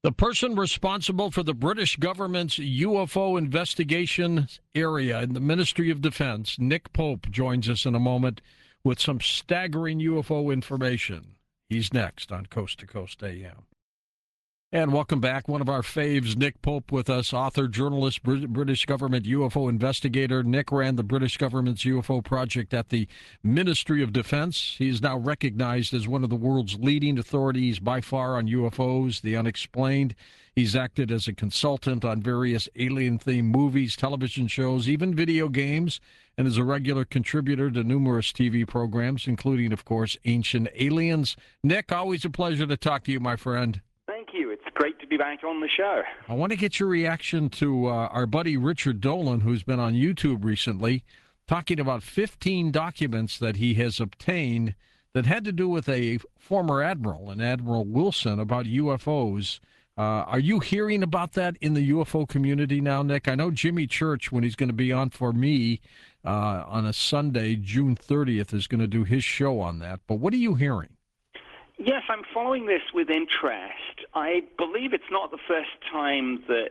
The person responsible for the British government's UFO investigation area in the Ministry of Defense, Nick Pope, joins us in a moment with some staggering UFO information. He's next on Coast to Coast AM. And welcome back. One of our faves, Nick Pope, with us, author, journalist, British government UFO investigator. Nick ran the British government's UFO project at the Ministry of Defense. He is now recognized as one of the world's leading authorities by far on UFOs, the unexplained. He's acted as a consultant on various alien-themed movies, television shows, even video games, and is a regular contributor to numerous TV programs, including, of course, Ancient Aliens. Nick, always a pleasure to talk to you, my friend. Thank you. It's great to be back on the show. I want to get your reaction to our buddy Richard Dolan, who's been on YouTube recently, talking about 15 documents that he has obtained that had to do with a former admiral, an Admiral Wilson, about UFOs. Are you hearing about that in the UFO community now, Nick? I know Jimmy Church, when he's going to be on for me on a Sunday, June 30th, is going to do his show on that. But what are you hearing? Yes, I'm following this with interest. I believe it's not the first time that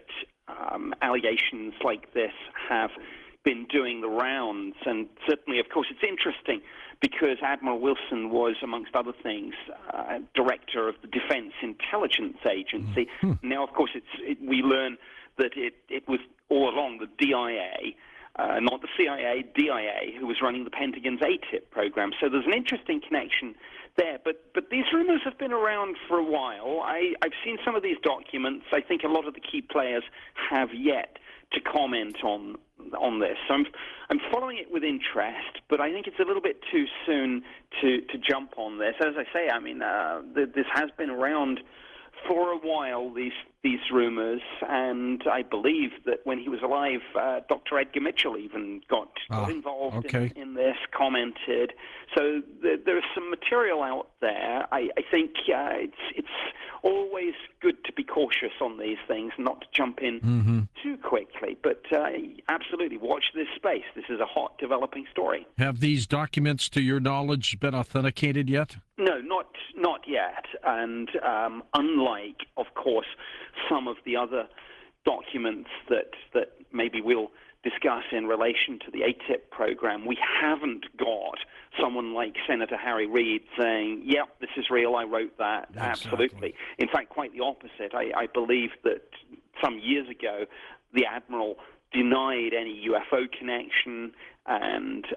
allegations like this have been doing the rounds. And certainly, of course, it's interesting because Admiral Wilson was, amongst other things, director of the Defense Intelligence Agency. Now, of course, we learn that it was all along the DIA, not the CIA, DIA, who was running the Pentagon's ATIP program. So there's an interesting connection there. But these rumors have been around for a while. I've seen some of these documents. I think a lot of the key players have yet to comment on this. So I'm following it with interest, but I think it's a little bit too soon to jump on this. As I say, I mean, this has been around for a while, these rumors, and I believe that when he was alive, Dr. Edgar Mitchell even got involved in this, commented. So there's some material out there. I think it's always good to be cautious on these things, not to jump in too quickly. But absolutely, watch this space. This is a hot developing story. Have these documents, to your knowledge, been authenticated yet? No, not yet. And unlike, of course, some of the other documents that maybe we'll discuss in relation to the ATIP program, we haven't got someone like Senator Harry Reid saying, yep, this is real, I wrote that. Exactly. Absolutely. In fact, quite the opposite. I believe that some years ago, the Admiral denied any UFO connection, and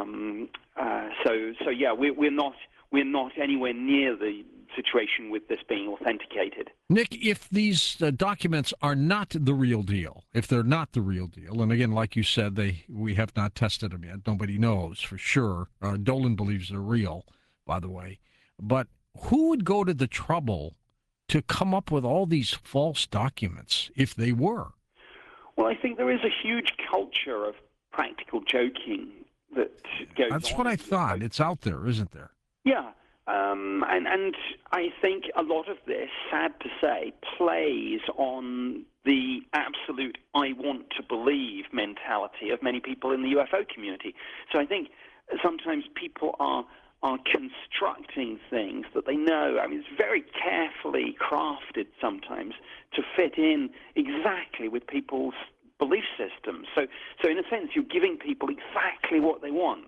so yeah, we're not anywhere near the situation with this being authenticated. Nick, if these documents are not the real deal, if they're not the real deal, and again, like you said, we have not tested them yet. Nobody knows for sure. Dolan believes they're real, by the way. But who would go to the trouble to come up with all these false documents if they were? Well, I think there is a huge culture of practical joking that goes on. That's what I thought. It's out there, isn't there? Yeah. And I think a lot of this, sad to say, plays on the absolute I want to believe mentality of many people in the UFO community. So I think sometimes people are constructing things that they know. I mean, it's very carefully crafted sometimes to fit in exactly with people's belief systems. So in a sense, you're giving people exactly what they want.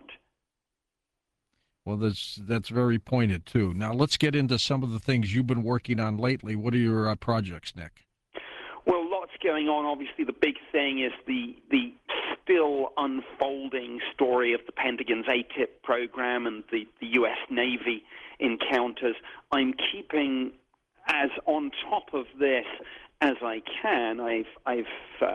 Well, that's very pointed, too. Now, let's get into some of the things you've been working on lately. What are your projects, Nick? Well, lots going on. Obviously, the big thing is the still unfolding story of the Pentagon's ATIP program and the U.S. Navy encounters. I'm keeping as on top of this as I can. I've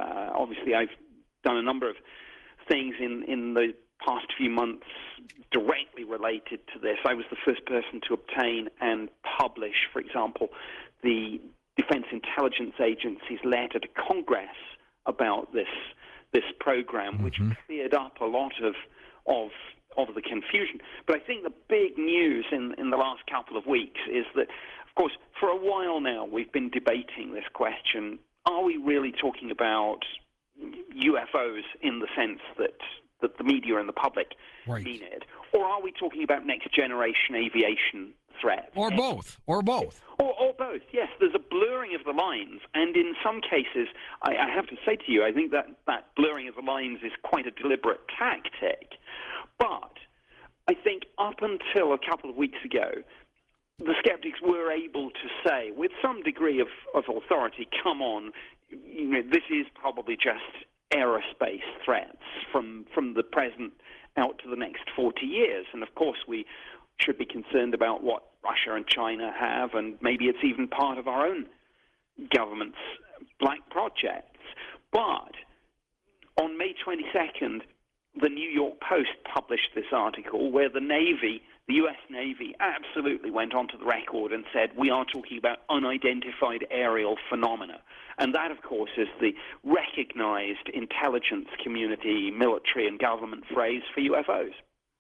done a number of things in the past few months directly related to this. I was the first person to obtain and publish, for example, the Defense Intelligence Agency's letter to Congress about this program, which cleared up a lot of the confusion. But I think the big news in the last couple of weeks is that, of course, for a while now we've been debating this question: are we really talking about UFOs in the sense that the media and the public mean it, or are we talking about next generation aviation threats. Or both. Or both, yes. There's a blurring of the lines, and in some cases, I have to say to you, I think that blurring of the lines is quite a deliberate tactic. But I think up until a couple of weeks ago, the skeptics were able to say, with some degree of authority, come on, this is probably just aerospace threats from the present out to the next 40 years. And of course, we should be concerned about what Russia and China have, and maybe it's even part of our own government's black projects. But on May 22nd, the New York Post published this article where the Navy, the U.S. Navy, absolutely went onto the record and said, we are talking about unidentified aerial phenomena. And that, of course, is the recognized intelligence community, military and government phrase for UFOs.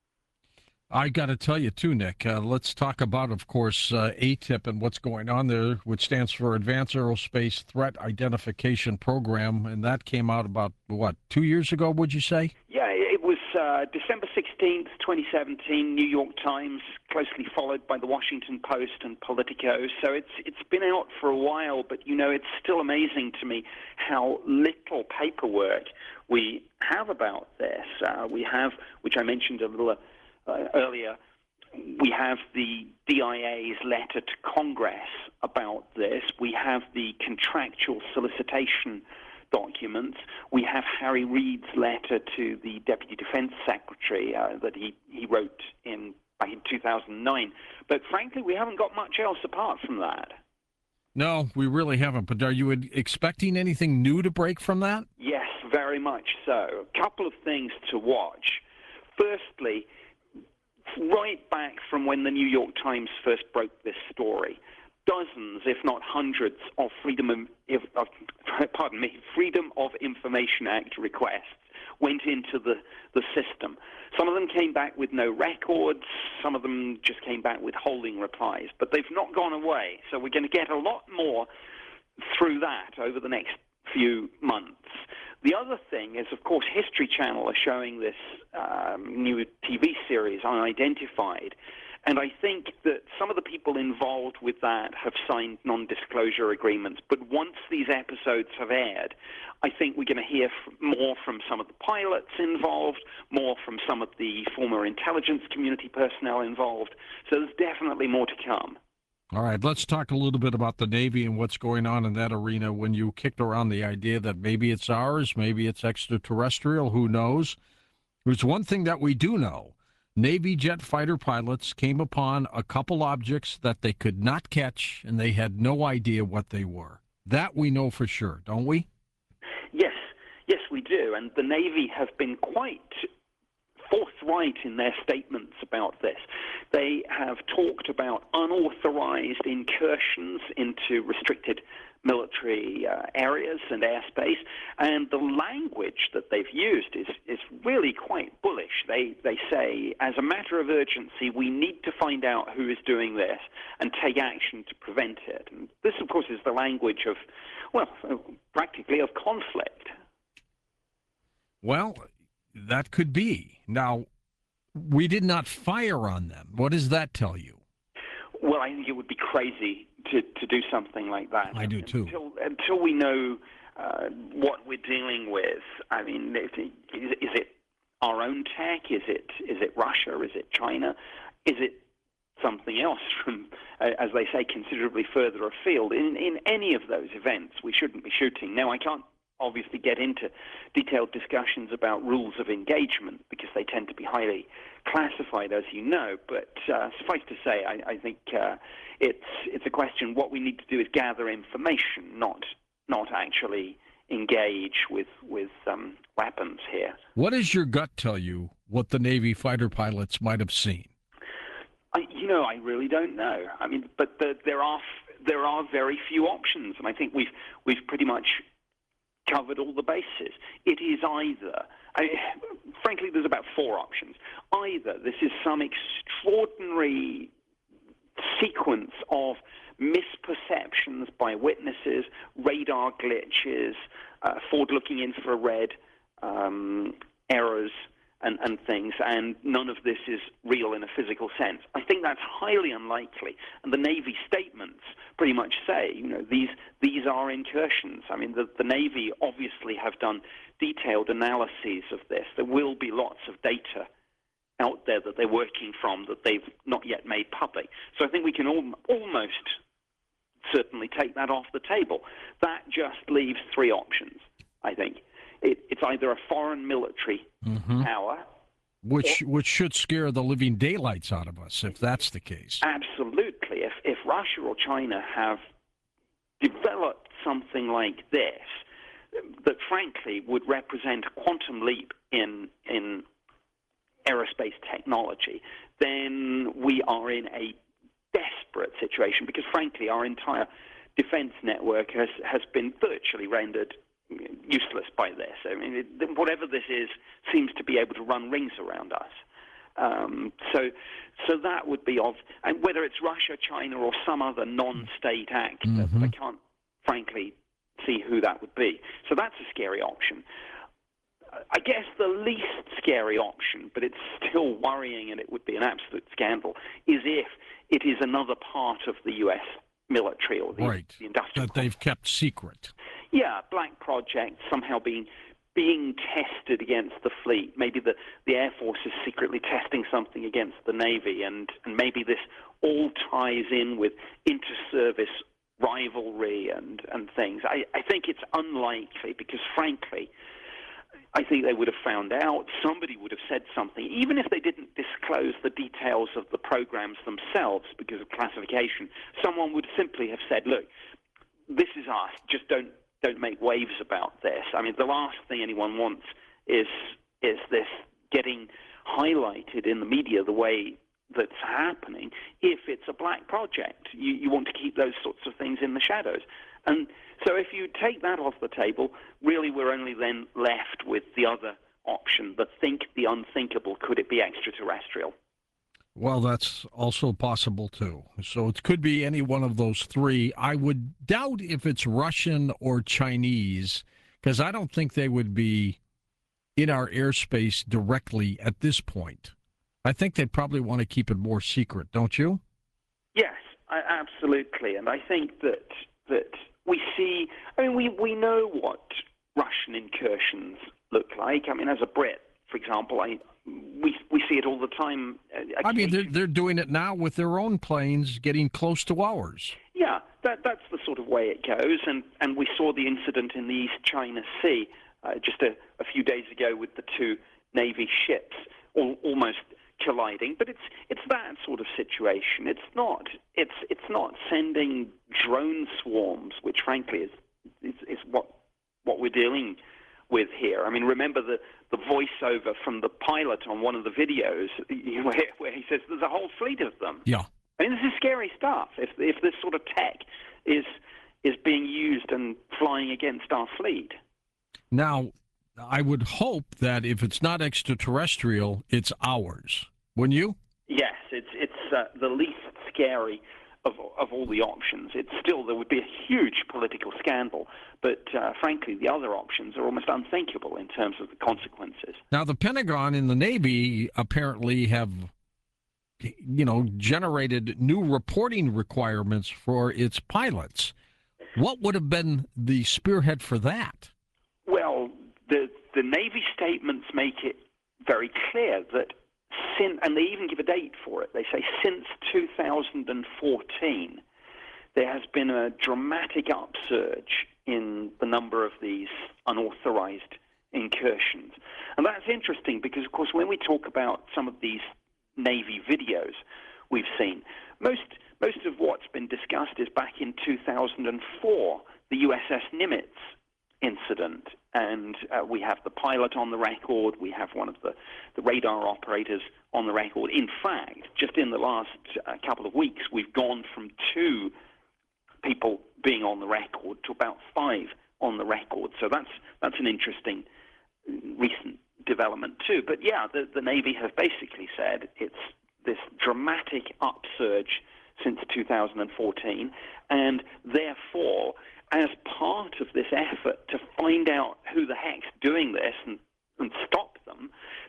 I got to tell you, too, Nick, let's talk about, of course, ATIP and what's going on there, which stands for Advanced Aerospace Threat Identification Program. And that came out about, 2 years ago, would you say? Yeah, it was December 16th, 2017, New York Times, closely followed by the Washington Post and Politico. So it's been out for a while, but, it's still amazing to me how little paperwork we have about this. We have, which I mentioned a little earlier, we have the DIA's letter to Congress about this. We have the contractual solicitation documents. We have Harry Reid's letter to the Deputy Defense Secretary that he wrote back in 2009. But frankly, we haven't got much else apart from that. No, we really haven't. But are you expecting anything new to break from that? Yes, very much so. A couple of things to watch. Firstly, right back from when the New York Times first broke this story, dozens, if not hundreds, of Freedom of Information Act requests went into the system. Some of them came back with no records. Some of them just came back with holding replies. But they've not gone away. So we're going to get a lot more through that over the next few months. The other thing is, of course, History Channel are showing this new TV series, Unidentified, and I think that some of the people involved with that have signed non-disclosure agreements. But once these episodes have aired, I think we're going to hear more from some of the pilots involved, more from some of the former intelligence community personnel involved. So there's definitely more to come. All right, let's talk a little bit about the Navy and what's going on in that arena. When you kicked around the idea that maybe it's ours, maybe it's extraterrestrial, who knows? There's one thing that we do know. Navy jet fighter pilots came upon a couple objects that they could not catch, and they had no idea what they were. That we know for sure, don't we? Yes, we do. And the Navy have been quite forthright in their statements about this. They have talked about unauthorized incursions into restricted military areas and airspace, and the language that they've used is really quite bullish. They say, as a matter of urgency, we need to find out who is doing this and take action to prevent it. And this, of course, is the language of, practically of conflict. Well, that could be. Now, we did not fire on them. What does that tell you? Well, I think it would be crazy to do something like that. I do, too. Until we know what we're dealing with. I mean, is it our own tech? Is it Russia? Is it China? Is it something else from, as they say, considerably further afield? In any of those events, we shouldn't be shooting. Now, I can't obviously get into detailed discussions about rules of engagement because they tend to be highly classified, as you know. But suffice to say, I think it's a question. What we need to do is gather information, not actually engage with weapons here. What does your gut tell you what the Navy fighter pilots might have seen? I really don't know. I mean, but there are very few options, and I think we've pretty much covered all the bases. It is either, frankly, there's about four options. Either this is some extraordinary sequence of misperceptions by witnesses, radar glitches, forward-looking infrared errors, and things, and none of this is real in a physical sense. I think that's highly unlikely, and the Navy statements pretty much say, these are incursions. I mean, the Navy obviously have done detailed analyses of this. There will be lots of data out there that they're working from that they've not yet made public. So I think we can almost certainly take that off the table. That just leaves three options, I think. It's either a foreign military power. Which should scare the living daylights out of us, if that's the case. Absolutely. If Russia or China have developed something like this, that frankly would represent a quantum leap in aerospace technology, then we are in a desperate situation because, frankly, our entire defense network has been virtually rendered useless by this. I mean, whatever this is seems to be able to run rings around us. So that would be and whether it's Russia, China, or some other non-state actor, I can't, frankly, see who that would be. So that's a scary option. I guess the least scary option, but it's still worrying and it would be an absolute scandal, is if it is another part of the U.S. military or the industrial that they've kept secret. Yeah, black project somehow being tested against the fleet. Maybe the Air Force is secretly testing something against the Navy, and maybe this all ties in with inter-service rivalry and things. I think it's unlikely because, frankly, I think they would have found out. Somebody would have said something, even if they didn't disclose the details of the programs themselves because of classification. Someone would simply have said, "Look, this is us. Just don't make waves about this." I mean, the last thing anyone wants is this getting highlighted in the media the way that's happening. If it's a black project, you want to keep those sorts of things in the shadows. And so if you take that off the table, really we're only then left with the other option, the unthinkable. Could it be extraterrestrial? Well, that's also possible, too. So it could be any one of those three. I would doubt if it's Russian or Chinese, because I don't think they would be in our airspace directly at this point. I think they'd probably want to keep it more secret, don't you? Yes, absolutely. And I think that we see, we know what Russian incursions look like. I mean, as a Brit, for example, we see it all the time. I mean, they're doing it now with their own planes getting close to ours. Yeah, that's the sort of way it goes. And we saw the incident in the East China Sea just a few days ago with the two Navy ships almost colliding. But it's that sort of situation. It's not sending drone swarms, which frankly is what we're dealing with here. I mean, remember the voiceover from the pilot on one of the videos where he says there's a whole fleet of them. Yeah. I mean, this is scary stuff. If this sort of tech is being used and flying against our fleet. Now, I would hope that if it's not extraterrestrial, it's ours. Wouldn't you? Yes, it's the least scary of all the options. There would be a huge political scandal, but frankly, the other options are almost unthinkable in terms of the consequences. Now, the Pentagon and the Navy apparently have, generated new reporting requirements for its pilots. What would have been the spearhead for that? Well, the Navy statements make it very clear that and they even give a date for it. They say since 2014, there has been a dramatic upsurge in the number of these unauthorized incursions. And that's interesting because, of course, when we talk about some of these Navy videos we've seen, most of what's been discussed is back in 2004, the USS Nimitz incident, and we have the pilot on the record, we have one of the radar operators on the record. In fact, just in the last couple of weeks, we've gone from 2 people being on the record to about 5 on the record. So that's an interesting recent development too. But yeah, the Navy have basically said it's this dramatic upsurge since 2014, and therefore, as part of this effort to find out who the heck's doing this and stop them,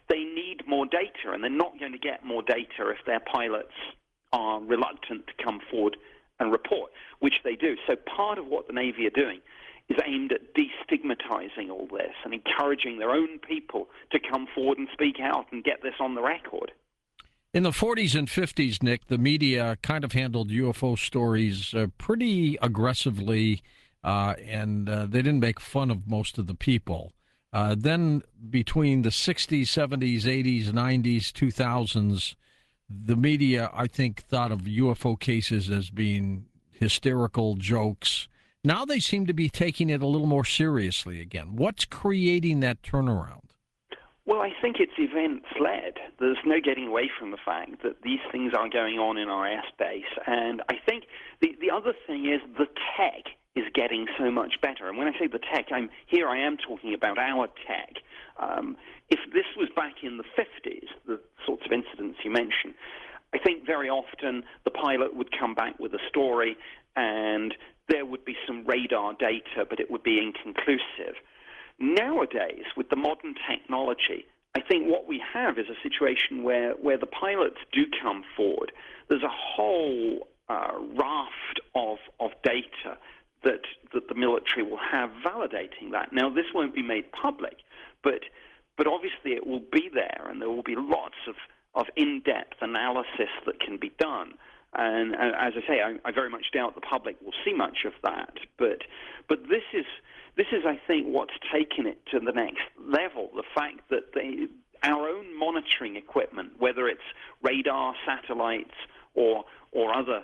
they need more data, and they're not going to get more data if their pilots are reluctant to come forward and report, which they do. So part of what the Navy are doing is aimed at destigmatizing all this and encouraging their own people to come forward and speak out and get this on the record. In the 40s and 50s, Nick, the media kind of handled UFO stories pretty aggressively, and they didn't make fun of most of the people. Then between the 60s, 70s, 80s, 90s, 2000s, the media, I think, thought of UFO cases as being hysterical jokes. Now they seem to be taking it a little more seriously again. What's creating that turnaround? Well, I think it's events-led. There's no getting away from the fact that these things are going on in our airspace. And I think the other thing is the tech is getting so much better. And when I say the tech, I am talking about our tech. If this was back in the 50s, the sorts of incidents you mentioned, I think very often the pilot would come back with a story and there would be some radar data, but it would be inconclusive. Nowadays, with the modern technology, I think what we have is a situation where the pilots do come forward. There's a whole raft of data that the military will have validating that. Now, this won't be made public, but obviously it will be there, and there will be lots of in-depth analysis that can be done. And as I say, I very much doubt the public will see much of that. But this is, I think, what's taken it to the next level. The fact that our own monitoring equipment, whether it's radar, satellites, or other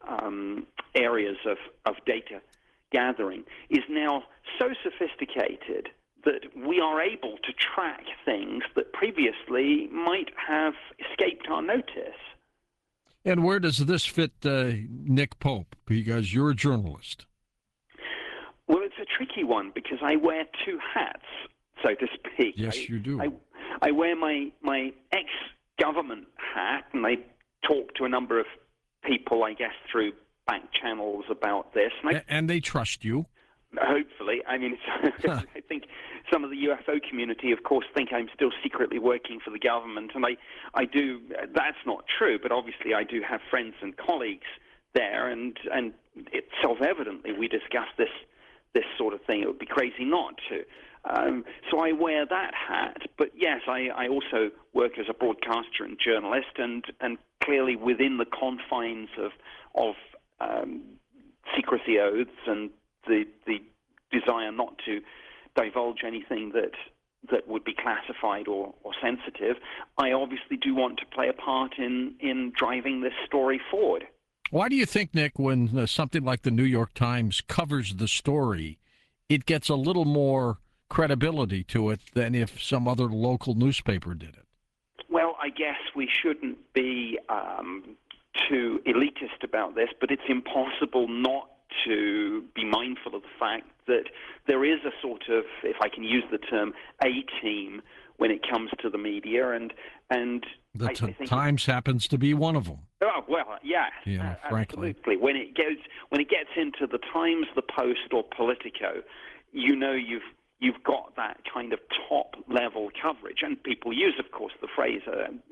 areas of data gathering, is now so sophisticated that we are able to track things that previously might have escaped our notice. And where does this fit Nick Pope? Because you're a journalist. Well, it's a tricky one because I wear two hats, so to speak. Yes, you do. I wear my ex-government hat, and I talk to a number of people, I guess, through back channels about this. And they trust you. Hopefully. I mean, I think some of the UFO community, of course, think I'm still secretly working for the government, and I do. That's not true, but obviously I do have friends and colleagues there, and it's self-evidently we discuss this sort of thing. It would be crazy not to. So I wear that hat, but yes, I also work as a broadcaster and journalist, and clearly within the confines of secrecy oaths and the desire not to divulge anything that would be classified or sensitive, I obviously do want to play a part in driving this story forward. Why do you think, Nick, when something like the New York Times covers the story, it gets a little more credibility to it than if some other local newspaper did it? Well, I guess we shouldn't be too elitist about this, but it's impossible not to be mindful of the fact that there is a sort of, if I can use the term, A-team when it comes to the media, and the Times happens to be one of them. Oh well, yeah, frankly. Absolutely. When it gets into the Times, the Post, or Politico, you know you've got that kind of top level coverage, and people use, of course, the phrase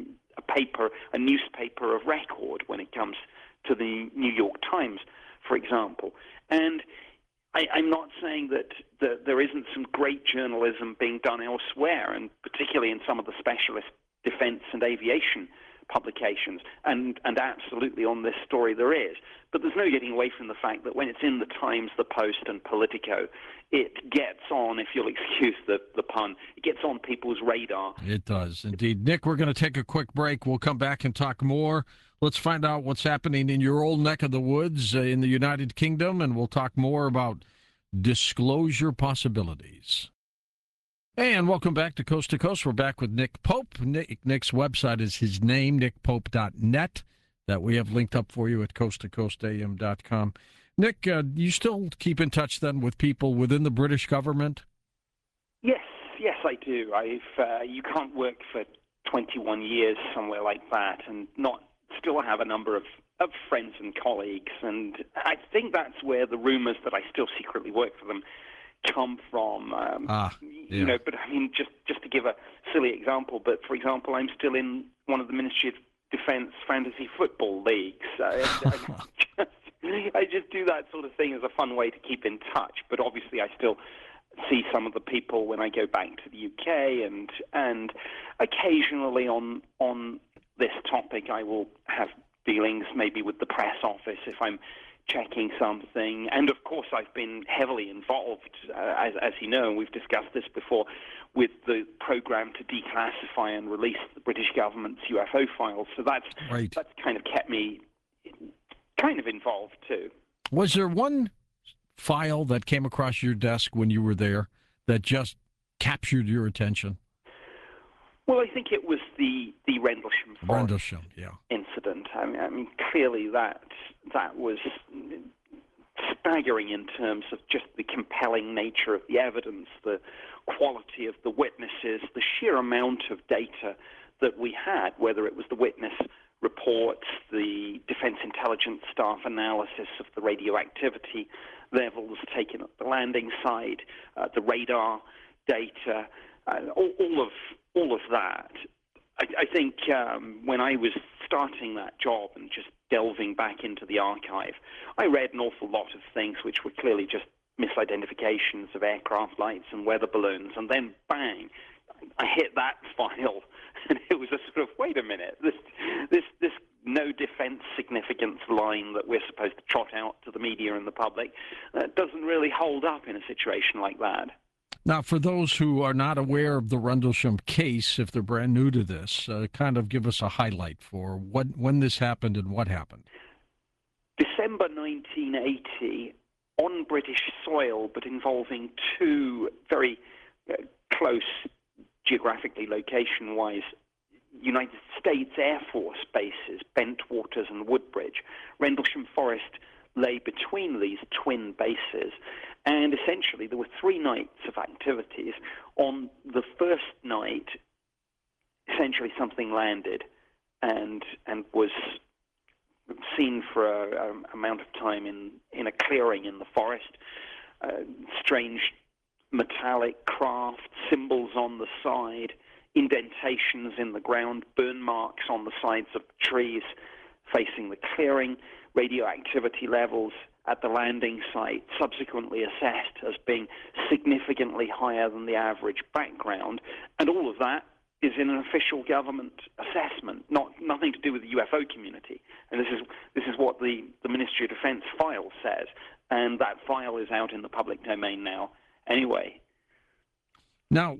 a newspaper of record when it comes to the New York Times, for example. And I'm not saying that there isn't some great journalism being done elsewhere, and particularly in some of the specialist defense and aviation publications, and absolutely on this story there is. But there's no getting away from the fact that when it's in the Times, the Post, and Politico, it gets on, if you'll excuse the pun, it gets on people's radar. It does, indeed. Nick, we're going to take a quick break. We'll come back and talk more. Let's find out what's happening in your old neck of the woods in the United Kingdom, and we'll talk more about disclosure possibilities. And welcome back to Coast. We're back with Nick Pope. Nick's website is his name, nickpope.net, that we have linked up for you at coasttocoastam.com. Nick, you still keep in touch then with people within the British government? Yes, I do. You can't work for 21 years somewhere like that and not still have a number of friends and colleagues, and I think that's where the rumors that I still secretly work for them come from. Yeah. But I mean, just to give a silly example, but for example, I'm still in one of the Ministry of Defense fantasy football leagues. I just do that sort of thing as a fun way to keep in touch. But obviously, I still see some of the people when I go back to the UK, and occasionally on this topic, I will have dealings maybe with the press office if I'm checking something. And of course, I've been heavily involved, as you know, and we've discussed this before, with the program to declassify and release the British government's UFO files. So that's kind of kept me kind of involved too. Was there one file that came across your desk when you were there that just captured your attention? Well, I think it was the Rendlesham Forest incident. I mean, clearly that was staggering in terms of just the compelling nature of the evidence, the quality of the witnesses, the sheer amount of data that we had, whether it was the witness reports, the Defense Intelligence Staff analysis of the radioactivity levels taken at the landing site, the radar data, all of that. I think when I was starting that job and just delving back into the archive, I read an awful lot of things which were clearly just misidentifications of aircraft lights and weather balloons, and then bang, I hit that file, and it was a sort of, wait a minute, this no defense significance line that we're supposed to trot out to the media and the public doesn't really hold up in a situation like that. Now, for those who are not aware of the Rendlesham case, if they're brand new to this, kind of give us a highlight for when this happened and what happened. December 1980, on British soil, but involving two very close geographically, location-wise, United States Air Force bases, Bentwaters and Woodbridge. Rendlesham Forest lay between these twin bases, and essentially there were 3 nights of activities. On the first night, essentially something landed and was seen for an amount of time in a clearing in the forest. Strange metallic craft, symbols on the side, indentations in the ground, burn marks on the sides of trees facing the clearing, radioactivity levels at the landing site subsequently assessed as being significantly higher than the average background, and all of that is in an official government assessment, nothing to do with the UFO community. And this is what the Ministry of Defense file says, and that file is out in the public domain now anyway. Now,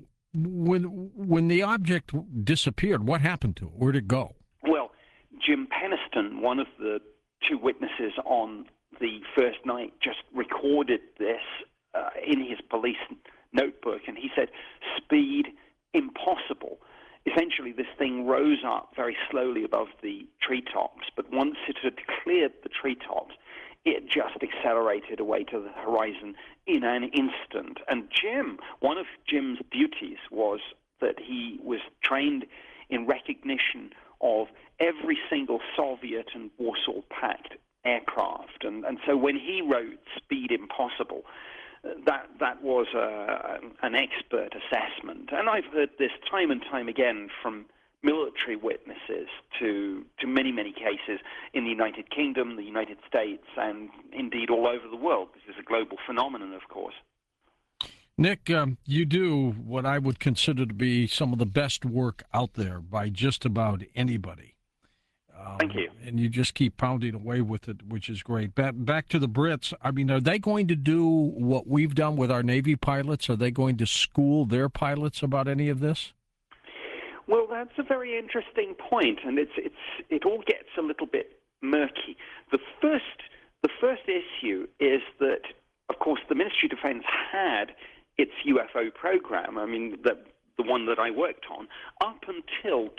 when the object disappeared, what happened to it? Where'd it go? Well, Jim Penniston, one of the 2 witnesses on the first night, just recorded this in his police notebook, and he said, speed, impossible. Essentially, this thing rose up very slowly above the treetops, but once it had cleared the treetops, it just accelerated away to the horizon in an instant. And one of Jim's duties was that he was trained in recognition of every single Soviet and Warsaw Pact aircraft. And so when he wrote Speed Impossible, that was an expert assessment. And I've heard this time and time again from military witnesses to many, many cases in the United Kingdom, the United States, and indeed all over the world. This is a global phenomenon, of course. Nick, you do what I would consider to be some of the best work out there by just about anybody. Thank you. And you just keep pounding away with it, which is great. Back to the Brits. I mean, are they going to do what we've done with our Navy pilots? Are they going to school their pilots about any of this? Well, that's a very interesting point, and it all gets a little bit murky. The first issue is that, of course, the Ministry of Defense had its UFO program. I mean, the one that I worked on, up until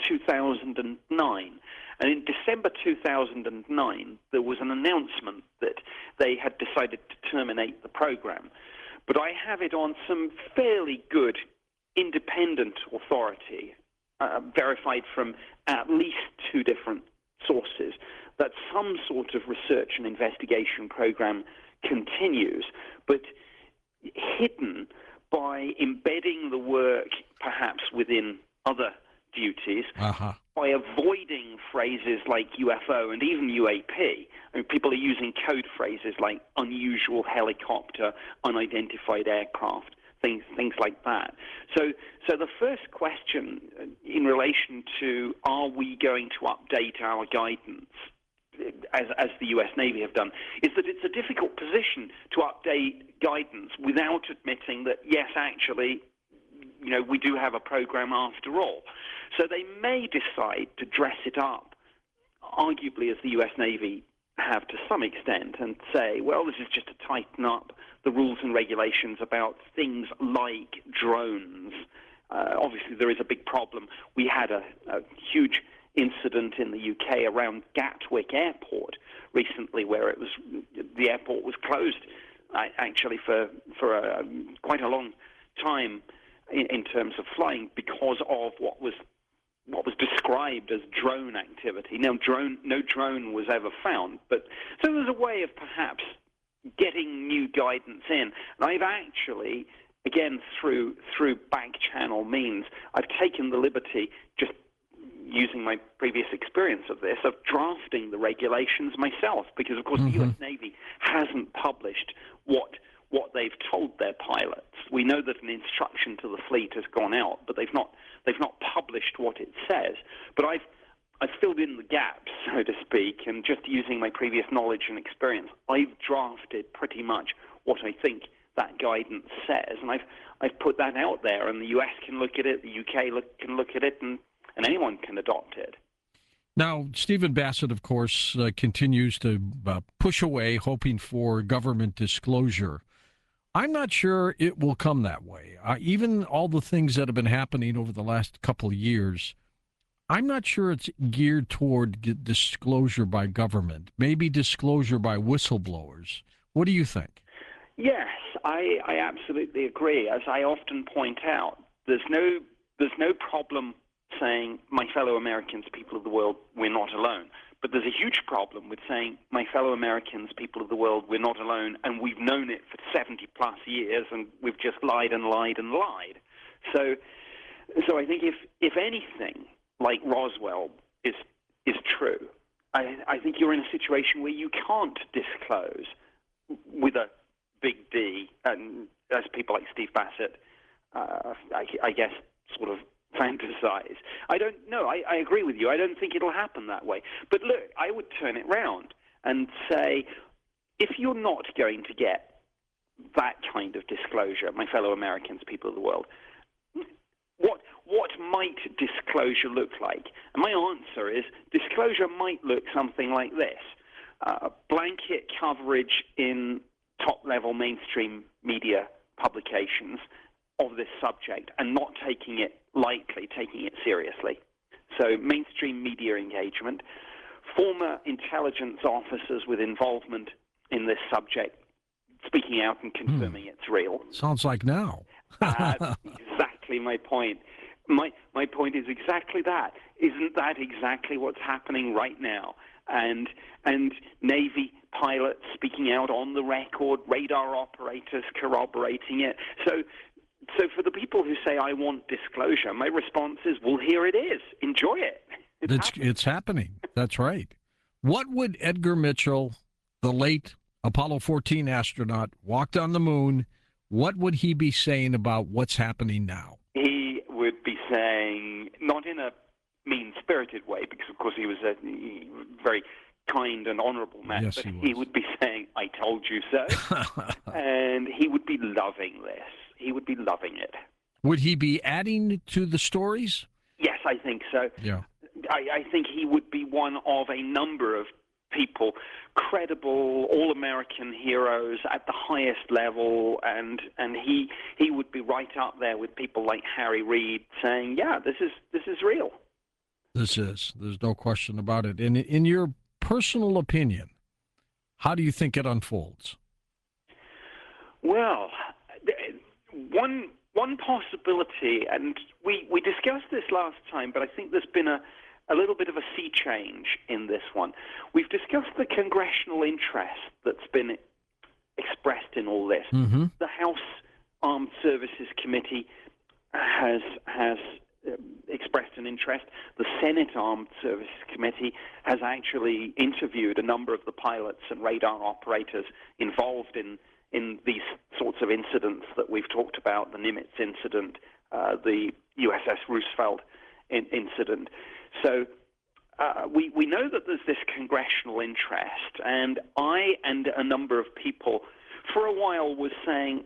2009. And in December 2009, there was an announcement that they had decided to terminate the program. But I have it on some fairly good independent authority, verified from at least 2 different sources, that some sort of research and investigation program continues. But hidden by embedding the work perhaps within other duties, by avoiding phrases like UFO and even UAP. I mean, people are using code phrases like unusual helicopter, unidentified aircraft, things like that. So the first question in relation to are we going to update our guidance, as the U.S. Navy have done, is that it's a difficult position to update guidance without admitting that, yes, actually, we do have a program after all. So they may decide to dress it up, arguably as the U.S. Navy have to some extent, and say, well, this is just to tighten up the rules and regulations about things like drones. Obviously, there is a big problem. We had a huge incident in the UK around Gatwick Airport recently, where the airport was closed actually for quite a long time in terms of flying because of what was described as drone activity. Now, no drone was ever found, but so there's a way of perhaps getting new guidance in. And I've actually, again, through back channel means, I've taken the liberty, just using my previous experience of this, of drafting the regulations myself, because, of course, the U.S. Navy hasn't published what they've told their pilots. We know that an instruction to the fleet has gone out, but they've not published what it says. But I've filled in the gaps, so to speak, and just using my previous knowledge and experience, I've drafted pretty much what I think that guidance says, and I've put that out there, and the US can look at it, the UK can look at it, and anyone can adopt it. Now, Stephen Bassett, of course, continues to push away, hoping for government disclosure. I'm not sure it will come that way. Even all the things that have been happening over the last couple of years, I'm not sure it's geared toward disclosure by government, maybe disclosure by whistleblowers. What do you think? Yes, I absolutely agree. As I often point out, there's no problem saying, my fellow Americans, people of the world, we're not alone. But there's a huge problem with saying, my fellow Americans, people of the world, we're not alone, and we've known it for 70-plus years, and we've just lied and lied and lied. So I think if anything like Roswell is true, I think you're in a situation where you can't disclose with a big D, and as people like Steve Bassett, I guess, sort of fantasize. I don't know. I agree with you. I don't think it'll happen that way. But look, I would turn it round and say, if you're not going to get that kind of disclosure, my fellow Americans, people of the world, what might disclosure look like? And my answer is disclosure might look something like this. Blanket coverage in top-level mainstream media publications of this subject and not taking it lightly, taking it seriously. So mainstream media engagement, former intelligence officers with involvement in this subject speaking out and confirming it's real. Sounds like now. Exactly my point. My point is exactly that. Isn't that exactly what's happening right now? And Navy pilots speaking out on the record, radar operators corroborating it. So for the people who say, I want disclosure, my response is, well, here it is. Enjoy it. It's happening. That's right. What would Edgar Mitchell, the late Apollo 14 astronaut, walked on the moon, what would he be saying about what's happening now? He would be saying, not in a mean-spirited way, because, of course, he was a very kind and honorable man, yes, but he would be saying, I told you so. And he would be loving this. He would be loving it. Would he be adding to the stories? Yes, I think so. Yeah. I think he would be one of a number of people, credible, all-American heroes at the highest level, and he would be right up there with people like Harry Reid saying, yeah, this is real. This is. There's no question about it. And in your personal opinion, how do you think it unfolds? Well, one possibility, and we discussed this last time, but I think there's been a little bit of a sea change in this one. We've discussed the congressional interest that's been expressed in all this. Mm-hmm. The House Armed Services Committee has expressed an interest. The Senate Armed Services Committee has actually interviewed a number of the pilots and radar operators involved in these sorts of incidents that we've talked about, the Nimitz incident, the USS Roosevelt incident. So we know that there's this congressional interest, and I and a number of people for a while was saying,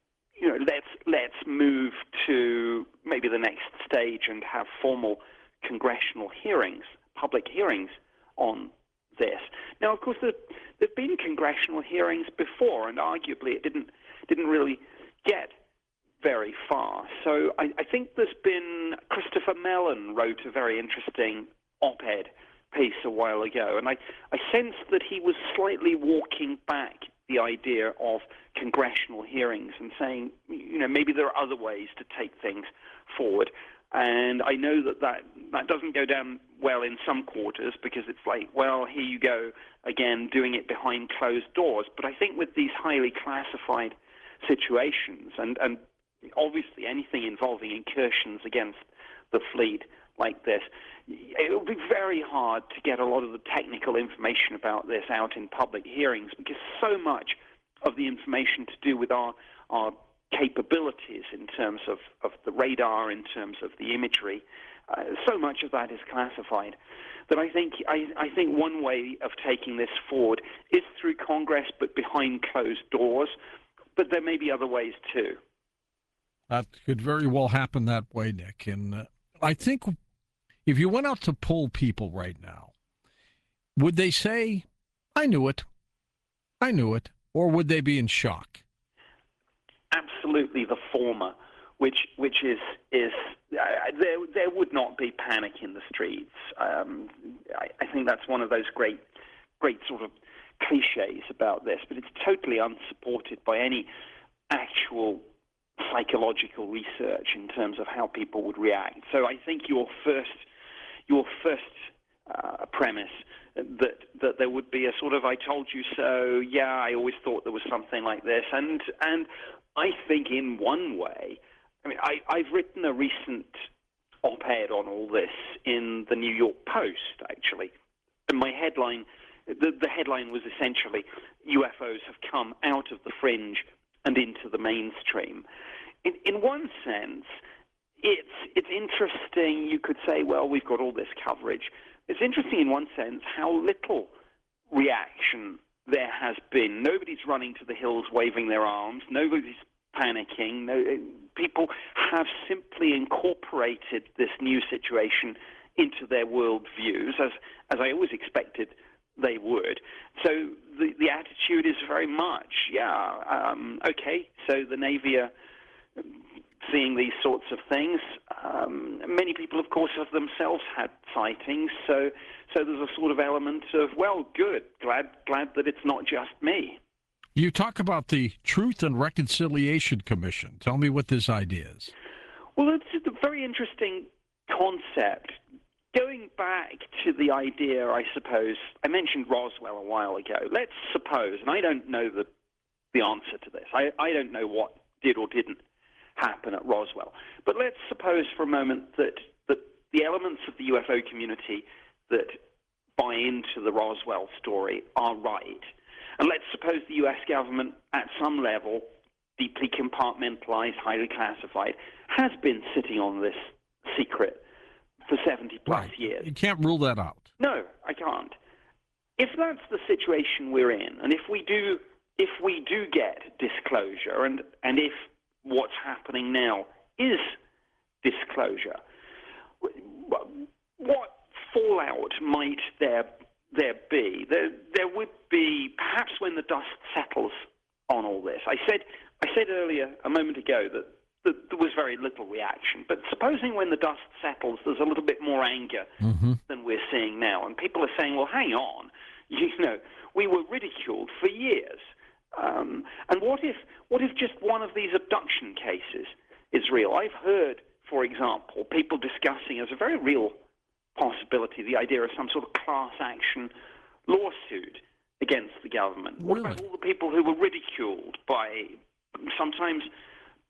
let's move to maybe the next stage and have formal congressional hearings, public hearings on this. Now, of course, there've been congressional hearings before, and arguably it didn't really get very far. So I think there's been Christopher Mellon wrote a very interesting op-ed piece a while ago, and I sensed that he was slightly walking back the idea of congressional hearings and saying, maybe there are other ways to take things forward. And I know that doesn't go down well in some quarters because it's like, well, here you go again doing it behind closed doors. But I think with these highly classified situations and obviously anything involving incursions against the fleet like this, it will be very hard to get a lot of the technical information about this out in public hearings because so much of the information to do with our capabilities in terms of the radar, in terms of the imagery, so much of that is classified. That I think one way of taking this forward is through Congress, but behind closed doors. But there may be other ways too. That could very well happen that way, Nick. And I think if you went out to poll people right now, would they say, I knew it, or would they be in shock? Absolutely the former, which is there would not be panic in the streets. I think that's one of those great sort of cliches about this, but it's totally unsupported by any actual psychological research in terms of how people would react. So I think your first premise that there would be a sort of I told you so, yeah, I always thought there was something like this, and I think in one way, I mean, I've written a recent op-ed on all this in the New York Post, actually, and my headline, the headline was essentially UFOs have come out of the fringe and into the mainstream. In one sense, it's interesting. You could say, well, we've got all this coverage. It's interesting in one sense how little reaction there has been. Nobody's running to the hills waving their arms. Nobody's panicking. People have simply incorporated this new situation into their world views, as I always expected they would. So the attitude is very much, okay, so the Navy are seeing these sorts of things. Many people, of course, have themselves had sightings, so there's a sort of element of, well, good, glad that it's not just me. You talk about the Truth and Reconciliation Commission. Tell me what this idea is. Well, it's a very interesting concept. Going back to the idea, I suppose, I mentioned Roswell a while ago. Let's suppose, and I don't know the answer to this. I don't know what did or didn't happen at Roswell. But let's suppose for a moment that the elements of the UFO community that buy into the Roswell story are right. And let's suppose the U.S. government, at some level, deeply compartmentalized, highly classified, has been sitting on this secret for 70-plus years. You can't rule that out. No, I can't. If that's the situation we're in, and if we do get disclosure, and if what's happening now is disclosure, what fallout might there be? There would be, perhaps when the dust settles on all this. I said earlier, a moment ago, that there was very little reaction. But supposing when the dust settles, there's a little bit more anger than we're seeing now. And people are saying, well, hang on, we were ridiculed for years. And what if just one of these abduction cases is real? I've heard, for example, people discussing as a very real possibility the idea of some sort of class action lawsuit against the government. What about all the people who were ridiculed by sometimes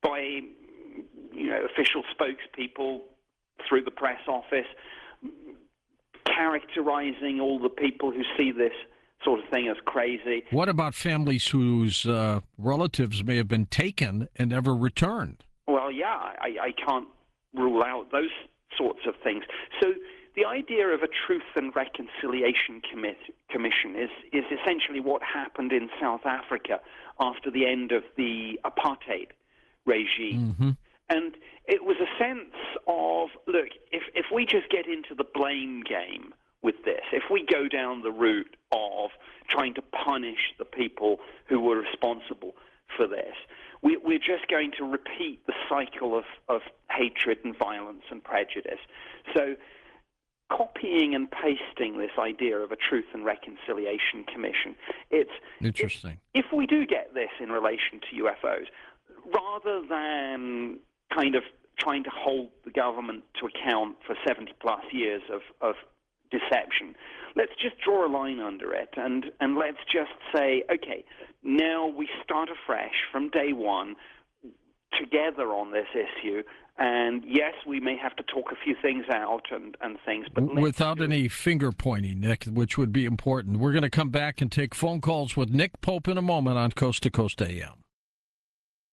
by official spokespeople through the press office, characterizing all the people who see this sort of thing as crazy. What about families whose relatives may have been taken and never returned? Well, yeah, I can't rule out those sorts of things. So the idea of a Truth and Reconciliation Commission is essentially what happened in South Africa after the end of the apartheid regime. Mm-hmm. And it was a sense of, look, if we just get into the blame game with this, if we go down the route of trying to punish the people who were responsible for this, we're just going to repeat the cycle of hatred and violence and prejudice. So copying and pasting this idea of a Truth and Reconciliation Commission, it's interesting. If we do get this in relation to UFOs, rather than kind of trying to hold the government to account for 70-plus years of deception, let's just draw a line under it and let's just say, okay, now we start afresh from day one together on this issue. And yes, we may have to talk a few things out and things, but without any finger pointing, Nick, which would be important. We're going to come back and take phone calls with Nick Pope in a moment on Coast to Coast AM.